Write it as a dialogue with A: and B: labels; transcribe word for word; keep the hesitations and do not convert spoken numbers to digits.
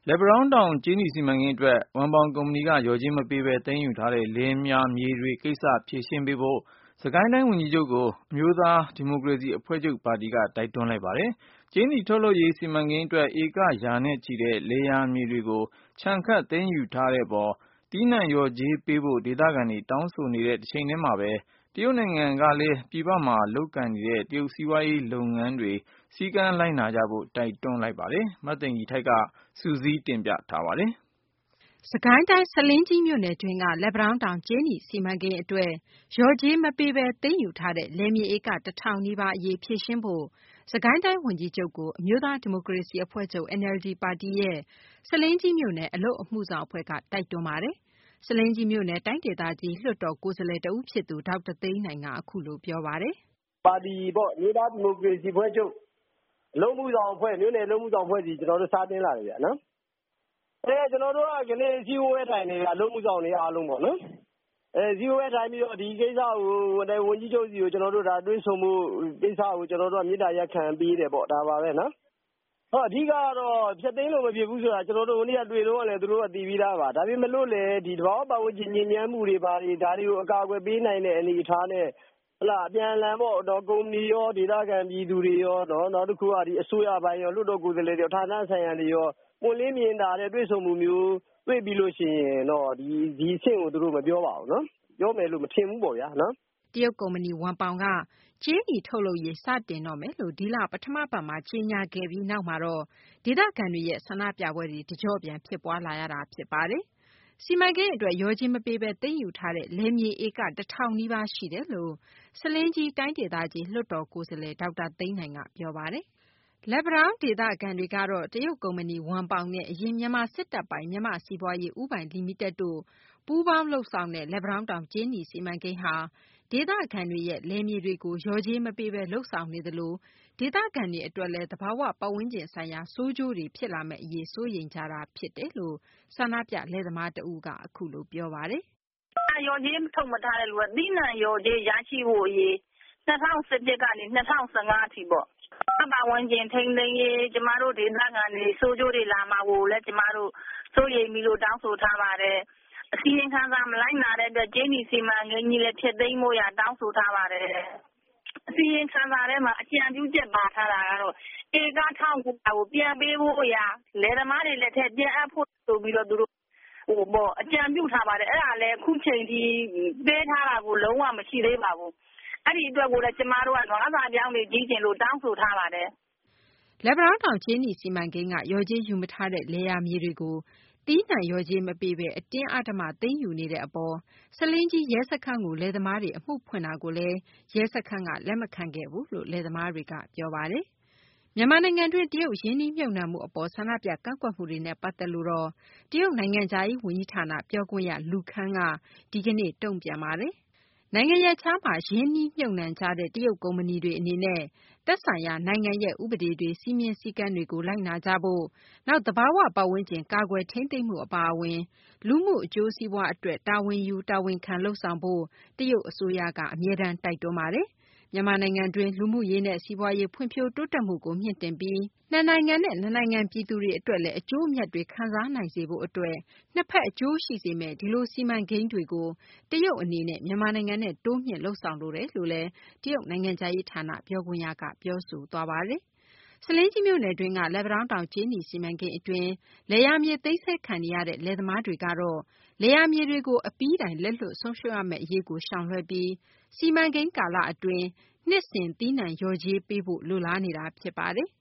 A: လက်ပံတောင်းတောင်ကြေးနီစီမံကိန်းအတွက်ဝမ်ပေါင်ကုမ္ပဏီကလျော်ကြေးမပေးဘဲသိမ်းယူထားတဲ့လယ်ယာမြေတွေကိစ္စဖြေရှင်းပေးဖို့စစ်ကိုင်းတိုင်းဝန်ကြီးချုပ်ကိုအမျိုးသားဒီမိုကရေစီအဖွဲ့ချုပ်ပါတီကတိုက်တွန်းလိုက်ပါတယ်။ကြေးနီထုတ်လုပ်ရေးစီမံကိန်းအတွက်ဧကရာနဲ့ချီတဲ့လယ်ယာမြေတွေကိုခြံခတ်သိမ်းယူထားတဲ့အပေါ်သီးနှံလျော်ကြေးပေးဖို့ဒေသခံတွေတောင်းဆိုနေတဲ့တချိန်တည်းမှာပဲတရုတ်နိုင်ငံကလည်းပြည်ပမှာလုပ်ကိုင်နေတဲ့တရုတ်စီးပွားရေးလုပ်ငန်းတွေစည်းကမ်းလိုက်နာကြဖို့တိုက်တွန်းလိုက်ပါတယ်။မသိင်္ဂ ီထိုက်ကစုစည်းတင်ပြထားပါတယ်
B: ။စစ်ကိုင်းတိုင်းဆားလင်းကြီးမြို့နယ်တွင်းကလက်ပံတောင်းတောင်ကြေးနီစီမံကိန်းအတွက်လျော်ကြေးမပေးဘဲသိမ်းယူထားတဲ့လယ်မြေဧကတထောင်နီးပါးအရေးဖြေရှင်းဖို့စစ်ကိုင်းတိုင်းဝန်ကြီးချုပ်ကိုအမျိုးသားဒီမိုကရေစီအဖွဲ့ချုပ် N L D ပါတီရဲ့ဆားလင်းကြီးမြို့နယ်အလုပ်အမှုဆောင်အဖွဲ့ကတိုက်တွန်းပါတယ်။ဆားလင်းကြီးမြို့နယ်တိုင်းဒေသကြီးလွှတ်တော်ကိုယ်စားလှယ်တဦးဖြစ်သူဒေါက်တာသိန်းနိုင်ကအခုလိုပြောပါတယ်
C: ။ပါတီပေါ့အမျိုးသားဒီမိုကရေစီအဖွဲ့ချုပ်အလုပ်မှုဆောင်အဖွဲ့မြို့နယ်အလုပ်မှုဆောင်အဖွဲ့စီကျွန်တော်တို့စားတင်လာတယ်ဗျာနော်။အဲကျွန်တော်တို့ကဒီနေ့စီဝဲထိုင်နေတဲ့အလုပ်မှုဆောင်တွေအားလုံးပေါ့နော်။အဲစီဝဲထိုင်ပြီးတော့ဒီကိစ္စကိုဝန်ကြီးချုပ်စီကိုကျွန်တော်တို့ဒါတွေးဆုံမှုကိစ္စကိုကျွန်တော်တို့ကမြေတားရက်ခံပေးတယ်ပေါ့ဒါပါပဲနော်။ဟောအဓိကတော့ဖြတ်သိမ်းလို့မဖြစ်ဘူးဆိုတာကျွန်တော်တို့ဟိုနေ့ကတွေ့တော့လည်းသူတို့ကတည်ပြီးသားပါဒါပေမဲ့လို့လေဒီတဘာဝပတ်ဝန်းကျင်ညဉ့်ညမ်းမှုတွေပါဒီဒါတွေကိုအကာအကွယ်ပေးနိုင်တဲ့အနေအထားနဲ့ဟလာအပြန်အလှန်ပေါ့တော့ကုမ္ပဏီရောဒေသခံပြည်သူတွေရောနော်နောက်တစ်ခုကဒီအစိုးရပိုင်းရောလွှတ်တော်ကိုယ်စားလှယ်တွေဌာနဆိုင်ရာတွေရောပွင့်လင်းမြင်သာတဲ့တွေ့ဆုံမှုမျိုးတွေ့ပြီးလို့ရှိရင်တော့ဒီဒီအဆင့်ကိုသူတို့မပြောပါဘူးနော်ပြောမယ်လို့မထင်ဘူးပေါ့ဗျာနော်
B: တရုတ်ကုမ္ပဏီဝမ်ပေါင်ကကြေးနီထုတ်လုပ်ရေးစတင်တော့မယ်လို့ဒီလပထမပတ်မှာကြေညာခဲ့ပြီးနောက်မှာတော့ဒေသခံတွေရဲ့ဆန္ဒပြပွဲတွေတကြော့ပြန်ဖြစ်ပွားလာရတာဖြစ်ပါတယ်။စီမံကိန်းအတွက်ရောချင်းမပေးဘဲသိမ်းယူထားတဲ့လယ်မြေဧကတထောင်နီးပါးရှိတယ်လို့ဆားလင်းကြီးတိုင်းဒေသကြီးလွှတ်တော်ကိုယ်စားလှယ်ဒေါက်တာသိန်းနိုင်ကပြောပါတယ်။လက်ပံတောင်းဒေသခံတွေကတော့တရုတ်ကုမ္ပဏီဝမ်ပေါင်နဲ့အရင်မြန်မာစစ်တပ်ပိုင်းမြန်မာစီးပွားရေးဦးပိုင်လီမိတက်တို့ပူးပေါင်းလှုပ်ဆောင်တဲ့လက်ပံတောင်းတောင်ကြေးနီစီမံကိန်းဟာဒေသခံတွေရဲ့လယ်မြေတွေကိုလျော်ကြေးမပေးဘဲလှုပ်ဆောင်နေသလိုဒေသခံတွေအတွက်လည်းသဘာဝပတ်ဝန်းကျင်ဆိုင်ရာဆိုးကျိုးတွေဖြစ်လာမယ့်အရေးစိုးရိမ်ကြတာဖြစ်တယ်လို့ဆန္ဒပြလယ်သမားတဦးကအခုလိုပြောပါတယ်
D: ။ရော်ကြေးထုတ်မထားတဲ့လူကသီးနှံရော်ကြေးရရှိဖို့အရေး၂၀၁၁ကနေ၂၀၁၅အထိပေါ့။ပတ်ဝန်းကျင်ထိန်းသိမ်းရေးကျမတို့ဒေသခံတွေဆိုးကျိုးတွေလာမှာကိုလည်းကျမတို့စိုးရိမ်ပြီးလို့တောင်းဆိုထားပါတယ်။အစီရင်ခံစာမလိုက်နာတဲ့အတွက်ကြေးနီစီမံကိန်းကြီးလည်းဖြစ်သိမ်းဖို့ရတောင်းဆိုထားပါတယ်။အစီရင်ခံစာထဲမှာအကြံပြုချက်ပါထားတာကတော့ဧကထောင်ကိုပြန်ပေးဖို့ရလယ်သမားတွေလက်ထက်ပြန်အပ်ဖို့ဆိုပြီးတော့သူတို့ဟိုပေါ့အကြံပြုထားပါတယ်အဲ့ဒါလည်းအခုချိန်ထိပေးထားတာကိုလုံးဝမရှိသေးပါဘူးအဲ့ဒီအတွက်ကိုလည်းကျမတို့ကနွားစာပြောင်းတွေကြီးကျင်လို့တောင်းဆိုထားပါတယ်
B: လက်ပံတောင်ချင်းနီစီမံကိန်းကရော်ကြေးယူမထားတဲ့လေယာမြေတွေကိုတီးနှံရော်ကြေးမပေးဘဲအတင်းအဓမ္မသိမ်းယူနေတဲ့အပေါ်ဆားလင်းကြီးရဲစခန်းကိုလယ်သမားတွေအမှုဖွင့်တာကိုလည်းရဲစခန်းကလက်မခံခဲ့ဘူးလို့လယ်သမားတွေကပြောပါတယ်မြန်မာနိုင်ငံတွင်းတရုတ်ရင်းနှီးမြှုပ်နှံမှုအပေါ်ဆန္ဒပြကန့်ကွက်မှုတွေနဲ့ပတ်သက်လို့တော့တရုတ်နိုင်ငံခြားရေးဝန်ကြီးဌာနပြောခွင့်ရလူခန်းကဒီကနေ့တုံ့ပြန်ပါတယ်။နိုင်ငံရပ်ခြားမှာရင်းနှီးမြှုပ်နှံကြတဲ့တရုတ်ကုမ္ပဏီတွေအနေနဲ့သက်ဆိုင်ရာနိုင်ငံရဲ့ဥပဒေတွေစည်းမျဉ်းစည်းကမ်းတွေကိုလိုက်နာကြဖို့နောက်သဘာဝပတ်ဝန်းကျင်ကာကွယ်ထိန်းသိမ်းမှုအပါအဝင်လူမှုအကျိုးစီးပွားအတွက်တာဝန်ယူတာဝန်ခံလှုပ်ဆောင်ဖို့တရုတ်အစိုးရကအမြဲတမ်းတိုက်တွန်းပါတယ်။မြန်မာနိုင်ငံတွင်းလူမှုရေးနဲ့စီးပွားရေးဖွံ့ဖြိုးတိုးတက်မှုကိုမြင့်တင်ပြီးနှစ်နိုင်ငံနဲ့နှစ်နိုင်ငံပြည်သူတွေအတွက်လည်းအကျိုးအမြတ်တွေခံစားနိုင်စေဖို့အတွက်နှစ်ဖက်အကျိုးရှိစေမယ့်ဒီလိုစီမံကိန်းတွေကိုတရုတ်အနေနဲ့မြန်မာနိုင်ငံနဲ့တိုးမြှင့်လှုပ်ဆောင်လိုတယ်လို့လည်းတရုတ်နိုင်ငံခြားရေးဌာနပြောခွင့်ရကပြောဆိုသွားပါတယ်။ဆားလင်းကြီးမြို့နယ်တွင်းကလက်ပံတောင်းတောင်ကြေးနီစီမံကိန်းအတွင်းလယ်ယာမြေသိမ်းဆည်းခံနေရတဲ့လယ်သမားတွေကတော့လယ်ယာမြေတွေကိုအပြီးတိုင်လက်လွတ်ဆုံးရှုံးရမယ့်အရေးကိုရှောင်လွှဲပြီးစီမံကိန်းကာလအတွင်းနှစ်စဉ်သီးနှံလျော်ကြေးပေးဖို့လိုလားနေတာဖြစ်ပါတယ်။